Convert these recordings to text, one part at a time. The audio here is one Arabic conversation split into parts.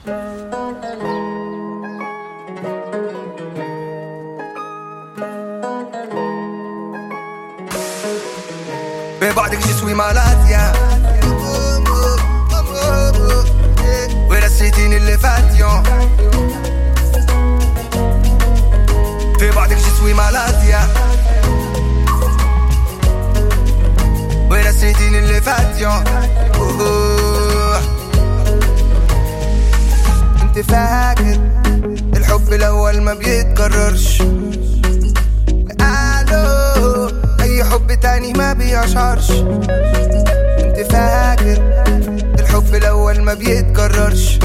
ببعدك je suis malade يا ونسيتيني اللي فات يوم. ببعدك je suis malade يا ونسيتيني اللي فات يوم. انت فاكر الحب الاول ما بيتكررش؟ الو اي حب تاني ما بيشعرش. انت فاكر الحب الاول ما بيتكررش؟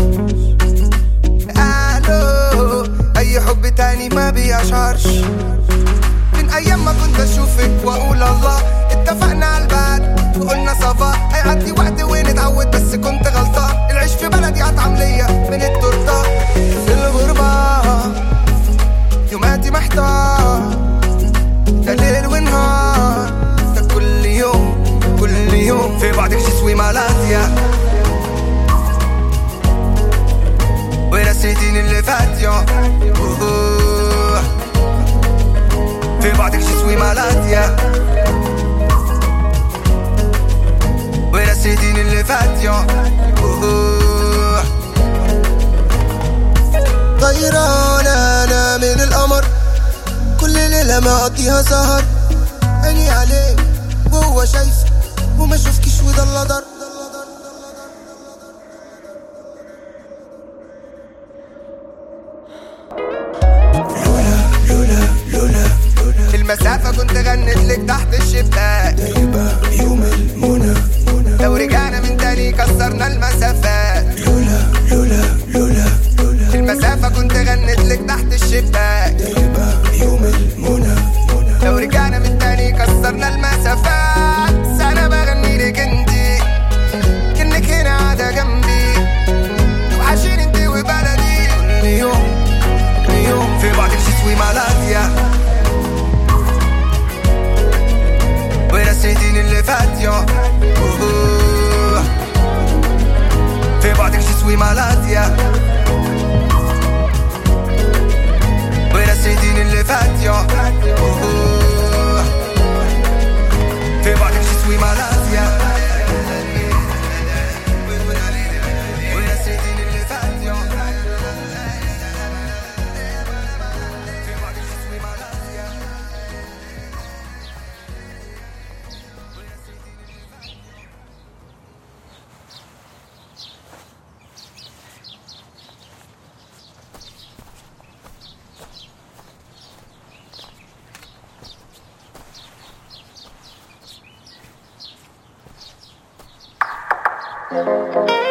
الو اي حب تاني ما بيشعرش. من ايام ما كنت اشوفك واقول الله اتفقنا على البعد وقلنا صفا هيعدي وقت ونتعود، بس كنت غلطان. العيش في بلدي اطعم ليا من التورته. في الغربه يوماتي محتار، ده ليل ونهار، ده كل يوم كل يوم. في بعدك je suis malade يا ونسيتيني اللي فات يوم. في بعدك je suis malade يا ونسيتيني اللي فات يوم. طيران انا من القمر، كل ليلة ما اقضيها سهر. عيني عليه وهو شايف وما شوفكش وده اللدر. المسافة كنت غنت لك تحت الشباك. طيبة يوم المنى لو رجعنا من تاني كسرنا المسافات. لولا المسافة كنت غنت لك تحت الشباك. طيبة يوم المنى لو رجعنا من تاني كسرنا المسافات. سنة بغني لك انتي كأنك هنا قاعدة جنبي، وحشين انتي وبلدي كل يوم كل يوم. في بعدك je suis malade يا ونسيتيني اللي فات يوم. في بعدك je suis malade يا ونسيتيني اللي فات يوم. في بعدك je suis malade يا ونسيتيني اللي فات يوم. في بعدك je suis malade يا Thank you.